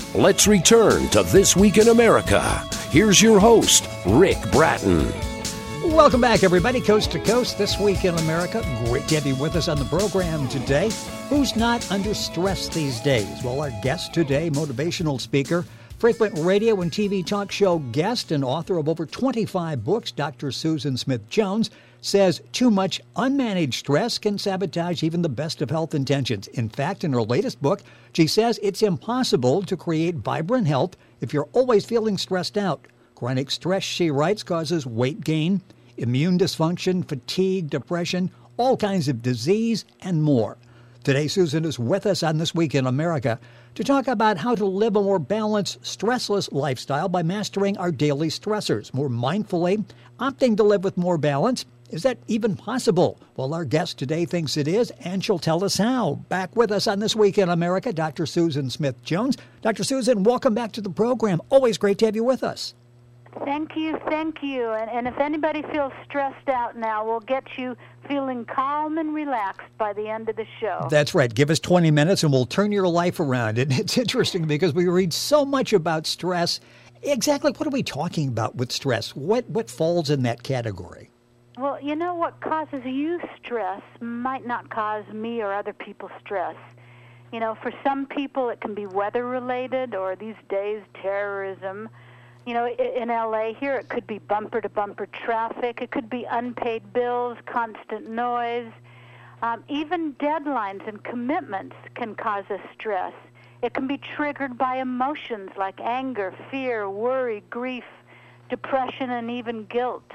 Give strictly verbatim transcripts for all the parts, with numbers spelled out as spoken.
Let's return to This Week in America. Here's your host, Rick Bratton. Welcome back, everybody, coast to coast, This Week in America. Great to have you with us on the program today. Who's not under stress these days? Well, our guest today, motivational speaker, frequent radio and T V talk show guest, and author of over twenty-five books, Doctor Susan Smith-Jones, says too much unmanaged stress can sabotage even the best of health intentions. In fact, in her latest book, she says it's impossible to create vibrant health if you're always feeling stressed out. Chronic stress, she writes, causes weight gain, immune dysfunction, fatigue, depression, all kinds of disease, and more. Today, Susan is with us on This Week in America to talk about how to live a more balanced, stressless lifestyle by mastering our daily stressors more mindfully, opting to live with more balance. Is that even possible? Well, our guest today thinks it is, and she'll tell us how. Back with us on This Week in America, Doctor Susan Smith-Jones. Doctor Susan, welcome back to the program. Always great to have you with us. Thank you, thank you. And, and if anybody feels stressed out now, we'll get you feeling calm and relaxed by the end of the show. That's right. Give us twenty minutes and we'll turn your life around. And it's interesting because we read so much about stress. Exactly what are we talking about with stress? What what falls in that category? Well, you know, what causes you stress might not cause me or other people stress. You know, for some people it can be weather-related, or these days terrorism. You know, in L A here, it could be bumper-to-bumper traffic. It could be unpaid bills, constant noise. Um, even deadlines and commitments can cause us stress. It can be triggered by emotions like anger, fear, worry, grief, depression, and even guilt.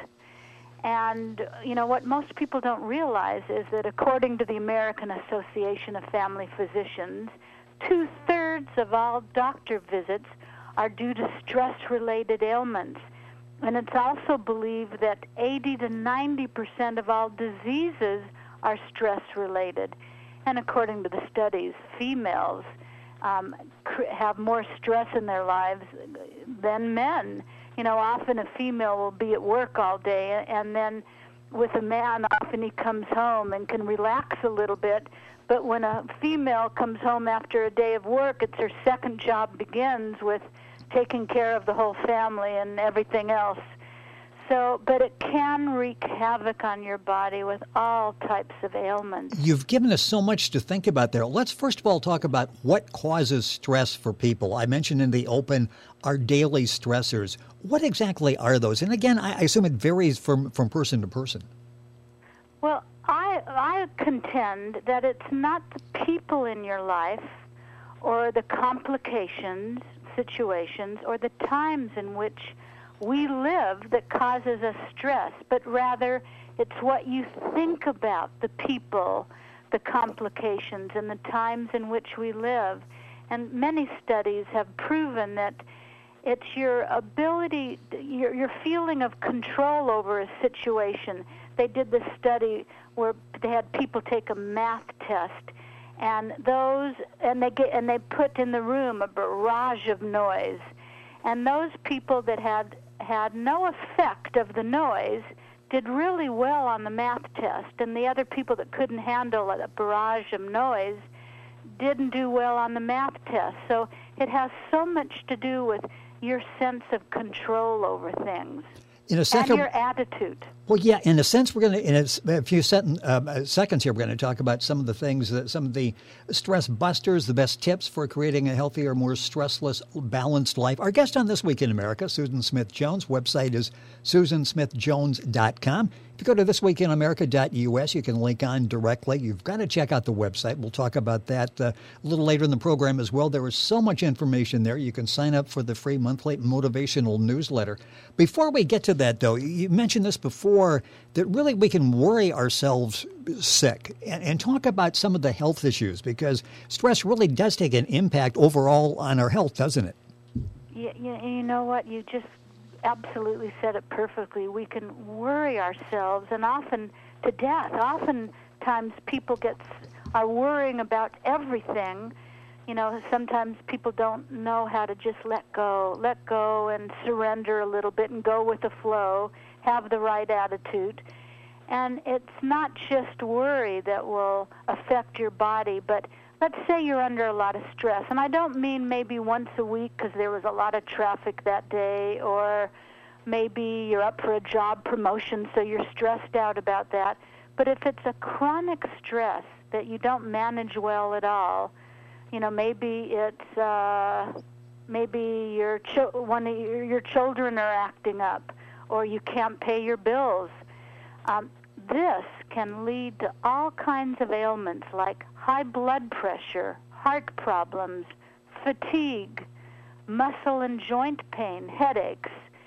And, you know, what most people don't realize is that according to the American Association of Family Physicians, two-thirds of all doctor visits are due to stress-related ailments. And it's also believed that eighty to ninety percent of all diseases are stress-related. And according to the studies, females um, cr- have more stress in their lives than men. You know, often a female will be at work all day, and then with a man, often he comes home and can relax a little bit. But when a female comes home after a day of work, it's her second job begins with taking care of the whole family and everything else. So, but it can wreak havoc on your body with all types of ailments. You've given us so much to think about there. Let's first of all talk about what causes stress for people. I mentioned in the open our daily stressors. What exactly are those? And again, I assume it varies from, from person to person. Well, I, I contend that it's not the people in your life or the complications, situations, or the times in which we live that causes us stress, but rather it's what you think about the people, the complications, and the times in which we live. And many studies have proven that it's your ability, your, your feeling of control over a situation. They did this study where they had people take a math test, and those, and they get, and they put in the room a barrage of noise, and those people that had had no effect of the noise did really well on the math test, and the other people that couldn't handle a barrage of noise didn't do well on the math test. So it has so much to do with your sense of control over things. In a second, and your attitude. Well, yeah, in a sense, we're going to, in a, a few second, uh, seconds here, we're going to talk about some of the things, that some of the stress busters, the best tips for creating a healthier, more stressless, balanced life. Our guest on This Week in America, Susan Smith-Jones. Website is susan smith jones dot com. If you go to this week in america dot u s, you can link on directly. You've got to check out the website. We'll talk about that uh, a little later in the program as well. There is so much information there. You can sign up for the free monthly motivational newsletter. Before we get to that, though, you mentioned this before, that really we can worry ourselves sick and, and talk about some of the health issues, because stress really does take an impact overall on our health, doesn't it? You, you, you know what? You just absolutely said it perfectly. We can worry ourselves, and often to death. Oftentimes people get are worrying about everything. You know, sometimes people don't know how to just let go, let go and surrender a little bit and go with the flow, have the right attitude. And it's not just worry that will affect your body, but let's say you're under a lot of stress, and I don't mean maybe once a week because there was a lot of traffic that day, or maybe you're up for a job promotion, so you're stressed out about that. But if it's a chronic stress that you don't manage well at all, you know, maybe it's uh, maybe your cho- one of your, your children are acting up, or you can't pay your bills. Um, this can lead to all kinds of ailments like high blood pressure, heart problems, fatigue, muscle and joint pain, headaches,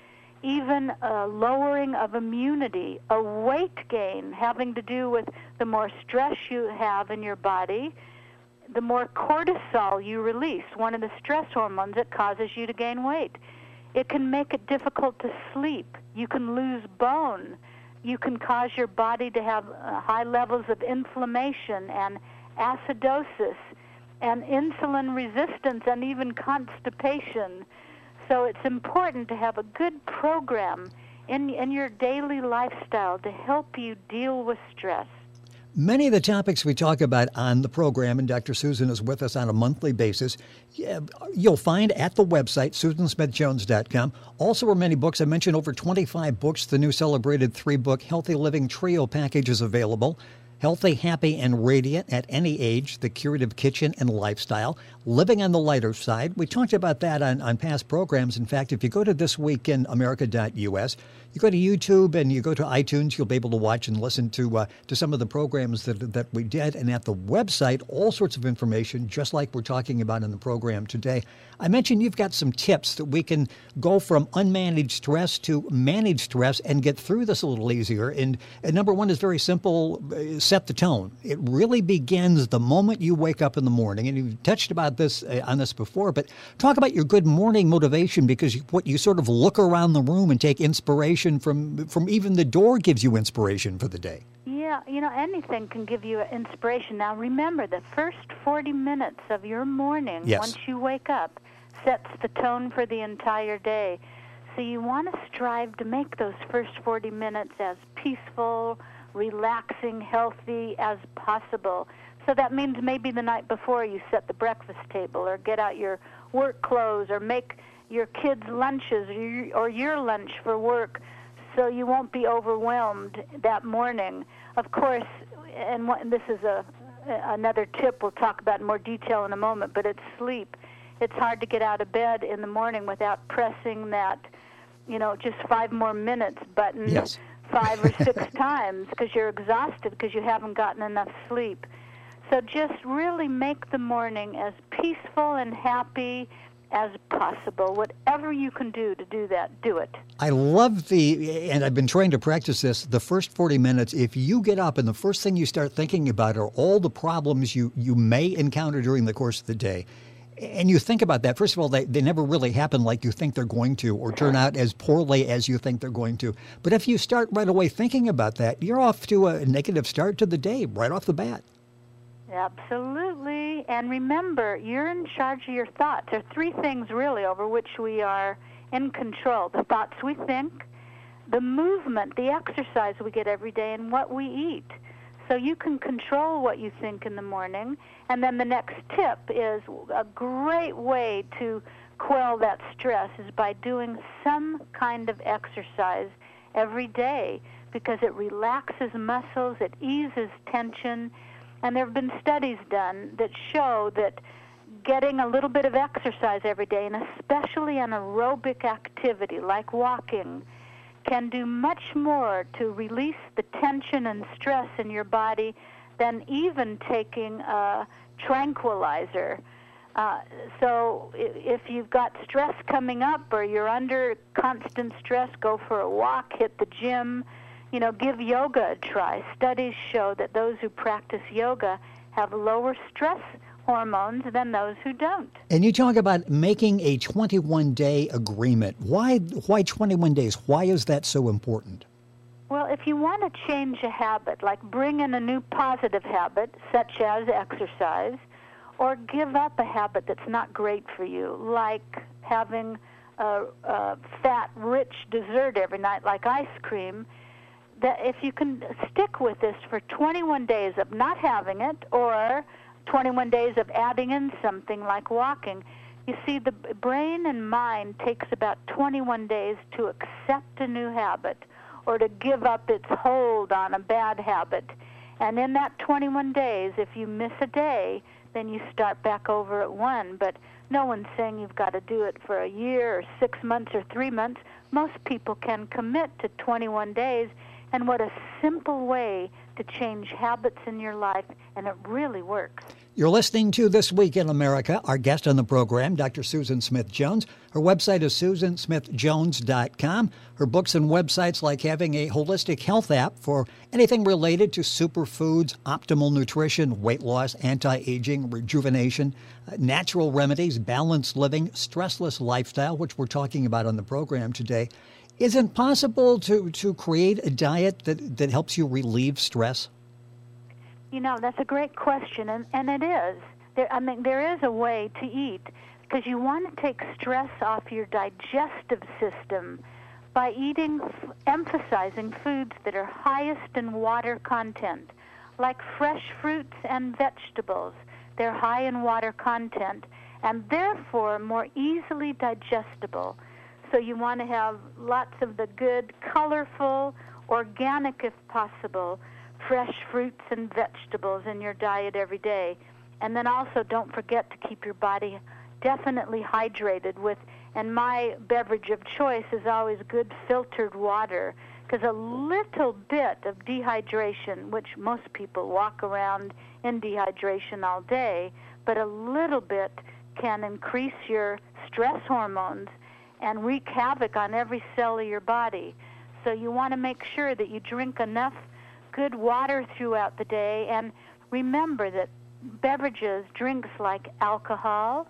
even a lowering of immunity, a weight gain having to do with the more stress you have in your body, the more cortisol you release, one of the stress hormones that causes you to gain weight. It can make it difficult to sleep. You can lose bone. You can cause your body to have uh, high levels of inflammation and acidosis and insulin resistance and even constipation. So it's important to have a good program in, in your daily lifestyle to help you deal with stress. Many of the topics we talk about on the program, and Doctor Susan is with us on a monthly basis, you'll find at the website, susan smith jones dot com. Also, are many books. I mentioned over twenty-five books. The new celebrated three-book Healthy Living Trio package is available. Healthy, Happy, and Radiant at Any Age, The Curative Kitchen and Lifestyle. Living on the Lighter Side. We talked about that on, on past programs. In fact, if you go to this week in america dot u s, you go to YouTube and you go to iTunes, you'll be able to watch and listen to uh, to some of the programs that that we did. And at the website, all sorts of information, just like we're talking about in the program today. I mentioned you've got some tips that we can go from unmanaged stress to managed stress and get through this a little easier. And, and number one is very simple, set the tone. It really begins the moment you wake up in the morning. And you've touched about this uh, on this before, but talk about your good morning motivation, because you, what you sort of look around the room and take inspiration from from even the door gives you inspiration for the day. Yeah, you know, anything can give you inspiration. Now, remember, the first forty minutes of your morning, yes, once you wake up, sets the tone for the entire day. So you want to strive to make those first forty minutes as peaceful, relaxing, healthy as possible. So that means maybe the night before you set the breakfast table, or get out your work clothes, or make your kids' lunches, or your, or your lunch for work, so you won't be overwhelmed that morning. Of course, and what, this is a another tip we'll talk about in more detail in a moment, but it's sleep. It's hard to get out of bed in the morning without pressing that, you know, just five more minutes button yes. five or six times because you're exhausted because you haven't gotten enough sleep. So just really make the morning as peaceful and happy as possible. Whatever you can do to do that, do it. I love the, and I've been trying to practice this, the first forty minutes, if you get up and the first thing you start thinking about are all the problems you, you may encounter during the course of the day, and you think about that, first of all, they, they never really happen like you think they're going to, or turn out as poorly as you think they're going to. But if you start right away thinking about that, you're off to a negative start to the day right off the bat. Absolutely. And remember, you're in charge of your thoughts. There are three things, really, over which we are in control. The thoughts we think, the movement, the exercise we get every day, and what we eat. So you can control what you think in the morning. And then the next tip is a great way to quell that stress is by doing some kind of exercise every day, because it relaxes muscles, it eases tension. And there have been studies done that show that getting a little bit of exercise every day, and especially an aerobic activity like walking, can do much more to release the tension and stress in your body than even taking a tranquilizer. Uh, so if you've got stress coming up or you're under constant stress, go for a walk, hit the gym. You know, give yoga a try. Studies show that those who practice yoga have lower stress hormones than those who don't. And you talk about making a twenty-one day agreement. Why why twenty-one days? Why is that so important? Well, if you want to change a habit, like bring in a new positive habit, such as exercise, or give up a habit that's not great for you, like having a, a fat, rich dessert every night, like ice cream, that if you can stick with this for twenty-one days of not having it, or twenty-one days of adding in something like walking. You see, the brain and mind takes about twenty-one days to accept a new habit or to give up its hold on a bad habit. And in that twenty-one days, if you miss a day, then you start back over at one. But no one's saying you've got to do it for a year or six months or three months. Most people can commit to twenty-one days, and what a simple way to change habits in your life, and it really works. You're listening to This Week in America. Our guest on the program, Doctor Susan Smith-Jones. Her website is susan smith jones dot com. Her books and websites like having a holistic health app for anything related to superfoods, optimal nutrition, weight loss, anti-aging, rejuvenation, uh, natural remedies, balanced living, stressless lifestyle, which we're talking about on the program today. Is it possible to, to create a diet that, that helps you relieve stress? You know, that's a great question, and, and it is. There, I mean, there is a way to eat, because you want to take stress off your digestive system by eating, emphasizing foods that are highest in water content, like fresh fruits and vegetables. They're high in water content, and therefore more easily digestible. So you want to have lots of the good, colorful, organic, if possible, fresh fruits and vegetables in your diet every day. And then also don't forget to keep your body definitely hydrated with, and my beverage of choice is always good filtered water, because a little bit of dehydration, which most people walk around in dehydration all day, but a little bit can increase your stress hormones and wreak havoc on every cell of your body. So you want to make sure that you drink enough good water throughout the day, and remember that beverages, drinks like alcohol,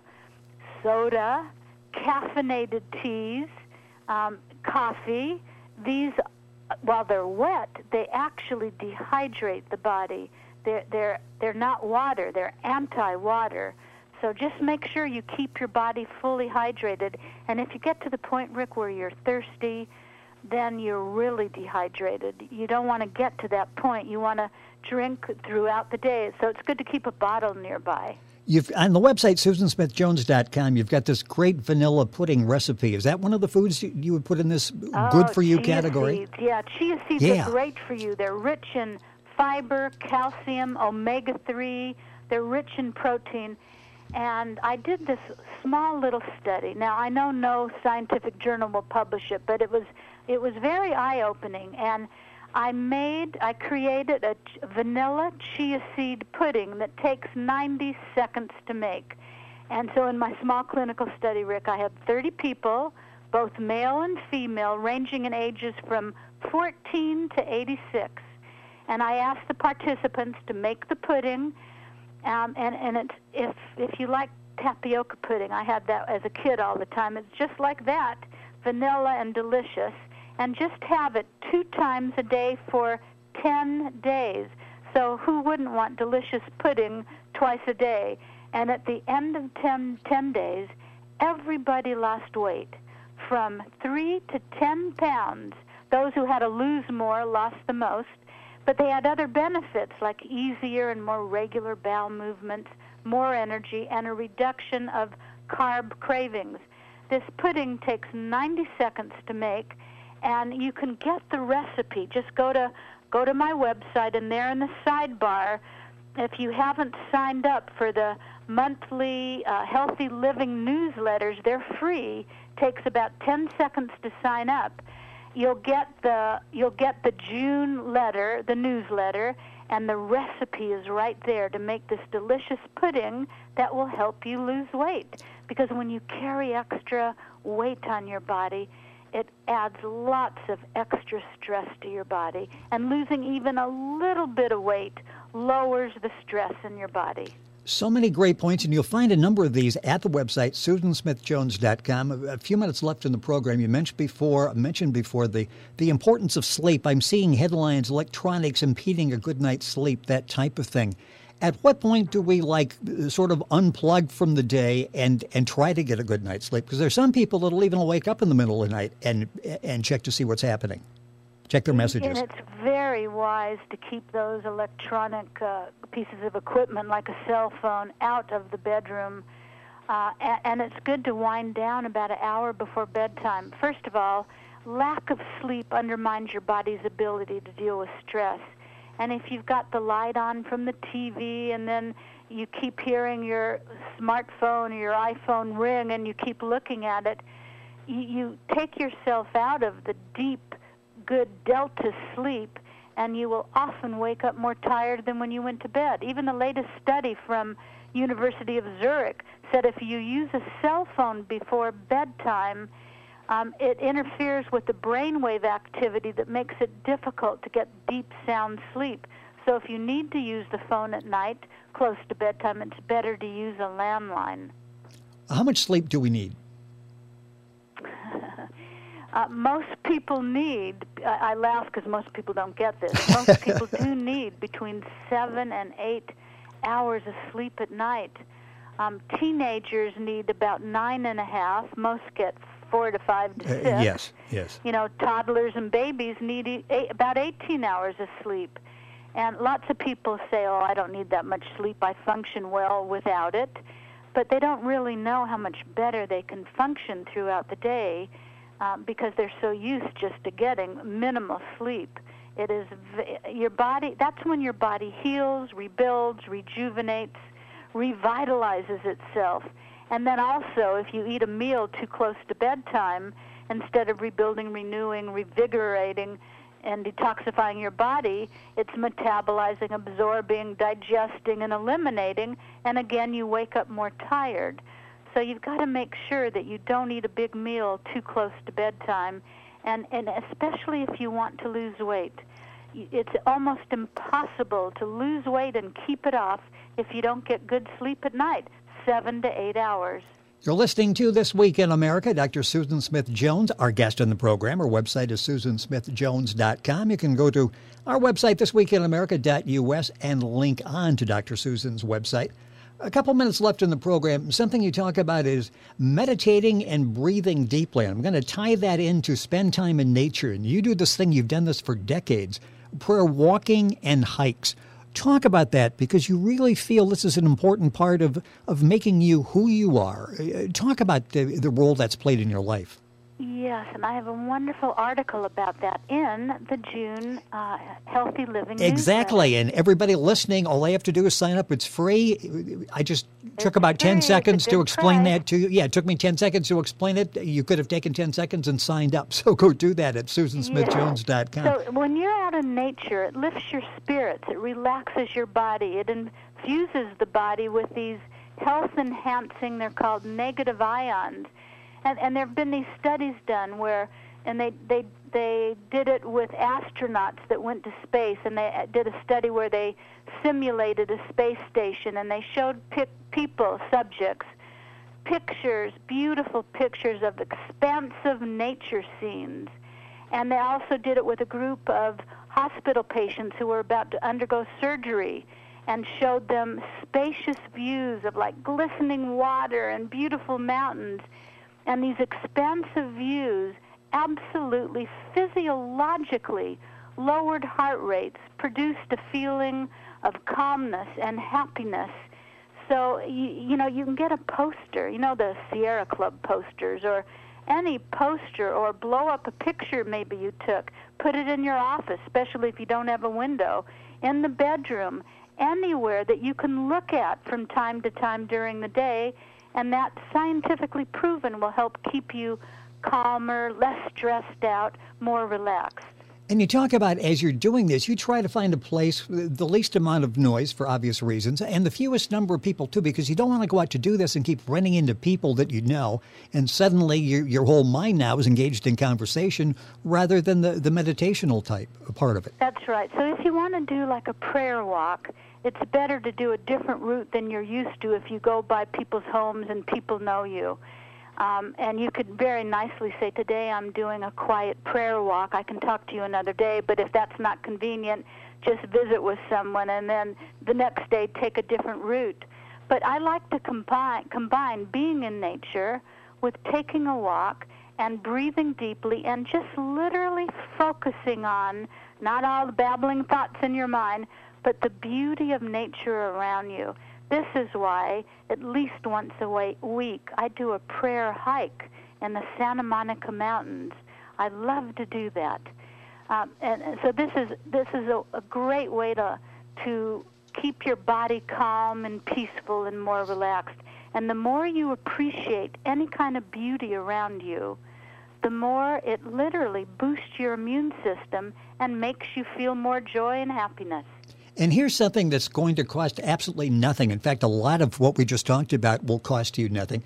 soda, caffeinated teas, um, coffee, these, while they're wet, they actually dehydrate the body. They're, they're, they're not water, they're anti-water. So just make sure you keep your body fully hydrated. And if you get to the point, Rick, where you're thirsty, then you're really dehydrated. You don't want to get to that point. You want to drink throughout the day. So it's good to keep a bottle nearby. You've on the website, susan smith jones dot com, you've got this great vanilla pudding recipe. Is that one of the foods you, you would put in this oh, good-for-you chia category? Seeds. Yeah, chia seeds yeah. are great for you. They're rich in fiber, calcium, omega three. They're rich in protein. And I did this small little study. Now, I know no scientific journal will publish it, but it was it was very eye-opening. And I made, I created a vanilla chia seed pudding that takes ninety seconds to make. And so in my small clinical study, Rick, I had thirty people, both male and female, ranging in ages from fourteen to eighty-six. And I asked the participants to make the pudding. Um, and and it's, if if you like tapioca pudding, I had that as a kid all the time. It's just like that, vanilla and delicious. And just have it two times a day for ten days. So who wouldn't want delicious pudding twice a day? And at the end of ten, ten days, everybody lost weight from three to ten pounds. Those who had to lose more lost the most. But they had other benefits like easier and more regular bowel movements, more energy, and a reduction of carb cravings. This pudding takes ninety seconds to make, and you can get the recipe. Just go to go to my website, and there in the sidebar, if you haven't signed up for the monthly uh, Healthy Living newsletters, they're free. Takes about ten seconds to sign up. You'll get the you'll get the June letter, the newsletter, and the recipe is right there to make this delicious pudding that will help you lose weight. Because when you carry extra weight on your body, it adds lots of extra stress to your body. And losing even a little bit of weight lowers the stress in your body. So many great points, and you'll find a number of these at the website, susan smith jones dot com. A few minutes left in the program. You mentioned before, mentioned before the, the importance of sleep. I'm seeing headlines, electronics impeding a good night's sleep, that type of thing. At what point do we, like, sort of unplug from the day and, and try to get a good night's sleep? Because there's some people that'll even wake up in the middle of the night and and check to see what's happening. check their messages. And it's very wise to keep those electronic uh, pieces of equipment like a cell phone out of the bedroom. Uh, and, and it's good to wind down about an hour before bedtime. First of all, lack of sleep undermines your body's ability to deal with stress. And if you've got the light on from the T V and then you keep hearing your smartphone or your iPhone ring and you keep looking at it, you, you take yourself out of the deep, good delta sleep, and you will often wake up more tired than when you went to bed. Even the latest study from University of Zurich said if you use a cell phone before bedtime, um, it interferes with the brainwave activity that makes it difficult to get deep, sound sleep. So if you need to use the phone at night, close to bedtime, it's better to use a landline. How much sleep do we need? Uh, most people need, I, I laugh because most people don't get this, most people do need between seven and eight hours of sleep at night. Um, teenagers need about nine and a half. Most get four to five to six. Uh, yes, yes. You know, toddlers and babies need e- eight, about eighteen hours of sleep. And lots of people say, oh, I don't need that much sleep. I function well without it. But they don't really know how much better they can function throughout the day um, because they're so used just to getting minimal sleep. It is v- your body, that's when your body heals, rebuilds, rejuvenates, revitalizes itself. And then also, if you eat a meal too close to bedtime, instead of rebuilding, renewing, revigorating, and detoxifying your body, it's metabolizing, absorbing, digesting, and eliminating, and again, you wake up more tired. So you've got to make sure that you don't eat a big meal too close to bedtime, and, and especially if you want to lose weight. It's almost impossible to lose weight and keep it off if you don't get good sleep at night, seven to eight hours. You're listening to This Week in America. Doctor Susan Smith Jones, our guest on the program. Our website is susan smith jones dot com. You can go to our website, this week in america dot u s, and link on to Doctor Susan's website. A couple minutes left in the program. Something you talk about is meditating and breathing deeply. And I'm going to tie that into spend time in nature. And you do this thing, you've done this for decades, prayer walking and hikes. Talk about that, because you really feel this is an important part of, of making you who you are. Talk about the, the role that's played in your life. Yes, and I have a wonderful article about that in the June uh, Healthy Living Exactly, newsletter. And everybody listening, all they have to do is sign up. It's free. I just It's took about free. ten It's a seconds to good explain price. that to you. Yeah, it took me ten seconds to explain it. You could have taken ten seconds and signed up. So go do that at susan smith jones dot com. So when you're out in nature, it lifts your spirits. It relaxes your body. It infuses the body with these health-enhancing, they're called negative ions. And, and there have been these studies done where, and they, they they did it with astronauts that went to space, and they did a study where they simulated a space station, and they showed pic- people, subjects, pictures, beautiful pictures of expansive nature scenes. And they also did it with a group of hospital patients who were about to undergo surgery, and showed them spacious views of like glistening water and beautiful mountains. And these expansive views absolutely physiologically lowered heart rates, produced a feeling of calmness and happiness. So, you, you know, you can get a poster, you know, the Sierra Club posters, or any poster, or blow up a picture maybe you took, put it in your office, especially if you don't have a window, in the bedroom, anywhere that you can look at from time to time during the day. And that, scientifically proven, will help keep you calmer, less stressed out, more relaxed. And you talk about, as you're doing this, you try to find a place with the least amount of noise for obvious reasons, and the fewest number of people, too, because you don't want to go out to do this and keep running into people that you know, and suddenly your, your whole mind now is engaged in conversation rather than the, the meditational type part of it. That's right. So if you want to do like a prayer walk, it's better to do a different route than you're used to if you go by people's homes and people know you. Um, and you could very nicely say, today I'm doing a quiet prayer walk. I can talk to you another day, but if that's not convenient, just visit with someone, and then the next day take a different route. But I like to combine, combine being in nature with taking a walk and breathing deeply and just literally focusing on not all the babbling thoughts in your mind, but the beauty of nature around you. This is why at least once a week I do a prayer hike in the Santa Monica Mountains. I love to do that. Um, and, and so this is this is a, a great way to to keep your body calm and peaceful and more relaxed. And the more you appreciate any kind of beauty around you, the more it literally boosts your immune system and makes you feel more joy and happiness. And here's something that's going to cost absolutely nothing. In fact, a lot of what we just talked about will cost you nothing.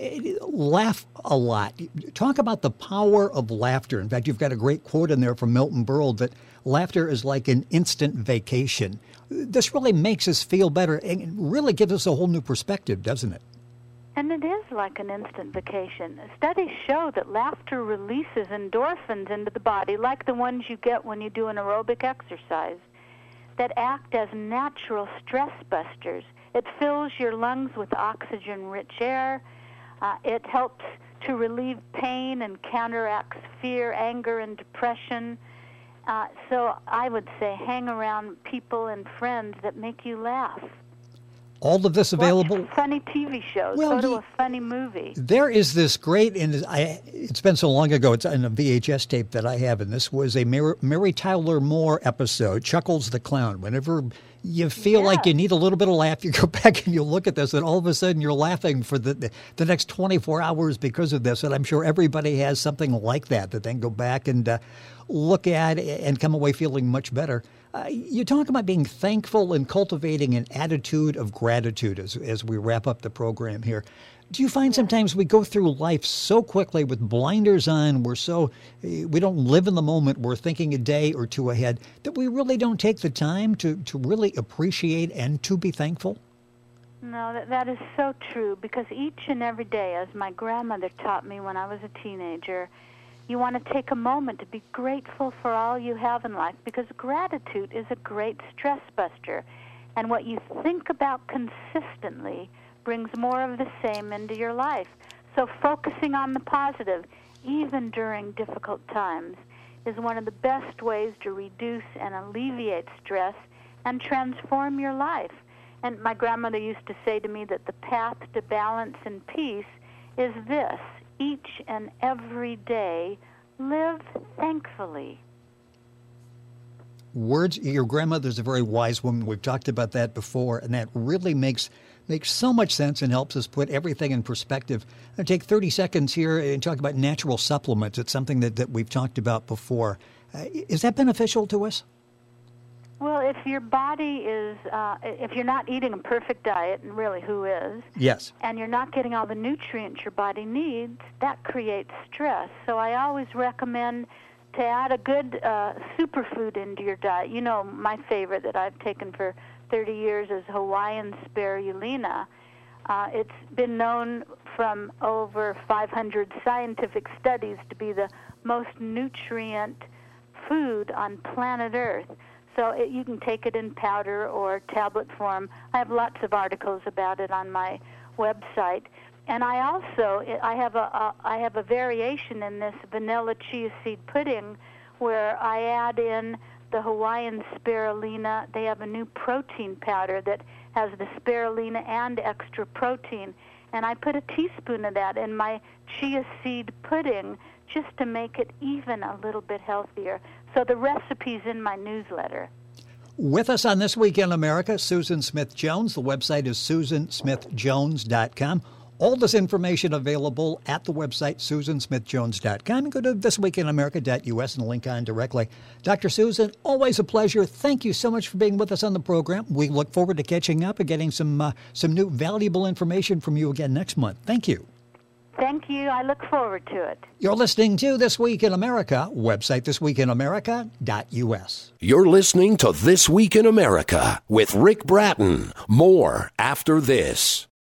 Laugh a lot. Talk about the power of laughter. In fact, you've got a great quote in there from Milton Berle that laughter is like an instant vacation. This really makes us feel better and really gives us a whole new perspective, doesn't it? And it is like an instant vacation. Studies show that laughter releases endorphins into the body, like the ones you get when you do an aerobic exercise, that act as natural stress busters. It fills your lungs with oxygen-rich air. Uh, it helps to relieve pain and counteracts fear, anger, and depression. Uh, so I would say hang around people and friends that make you laugh. All of this available. Watch funny T V shows. Well, Go to a funny movie. There is this great, and I, it's been so long ago, it's in a V H S tape that I have, and this was a Mary, Mary Tyler Moore episode, Chuckles the Clown. Whenever you feel yeah. like you need a little bit of laugh, you go back and you look at this, and all of a sudden you're laughing for the, the, the next twenty-four hours because of this. And I'm sure everybody has something like that that then go back and uh, look at and come away feeling much better. Uh, you talk about being thankful and cultivating an attitude of gratitude as, as we wrap up the program here. Do you find sometimes we go through life so quickly with blinders on, we're so, we don't live in the moment, we're thinking a day or two ahead, that we really don't take the time to, to really appreciate and to be thankful? No, that, that is so true, because each and every day, as my grandmother taught me when I was a teenager, you want to take a moment to be grateful for all you have in life, because gratitude is a great stress buster. And what you think about consistently brings more of the same into your life. So focusing on the positive, even during difficult times, is one of the best ways to reduce and alleviate stress and transform your life. And my grandmother used to say to me that the path to balance and peace is this: each and every day, live thankfully. Words, your grandmother's a very wise woman. We've talked about that before, and that really makes makes so much sense and helps us put everything in perspective. I'll take thirty seconds here and talk about natural supplements. It's something that, that we've talked about before. Uh, is that beneficial to us? Well, if your body is, uh, if you're not eating a perfect diet, and really who is? Yes. And you're not getting all the nutrients your body needs, that creates stress. So I always recommend to add a good uh, superfood into your diet. You know, my favorite that I've taken for thirty years is Hawaiian spirulina. Uh, it's been known from over five hundred scientific studies to be the most nutrient food on planet Earth. So it, you can take it in powder or tablet form. I have lots of articles about it on my website. And I also I have a, a I have a variation in this vanilla chia seed pudding where I add in the Hawaiian spirulina. They have a new protein powder that has the spirulina and extra protein. And I put a teaspoon of that in my chia seed pudding just to make it even a little bit healthier. So the recipe's in my newsletter. With us on This Week in America, Susan Smith-Jones. The website is susan smith jones dot com. All this information available at the website, susan smith jones dot com. And go to this week in america dot u s and link on directly. Doctor Susan, always a pleasure. Thank you so much for being with us on the program. We look forward to catching up and getting some uh, some new valuable information from you again next month. Thank you. Thank you. I look forward to it. You're listening to This Week in America. Website this week in america dot u s. You're listening to This Week in America with Rick Bratton. More after this.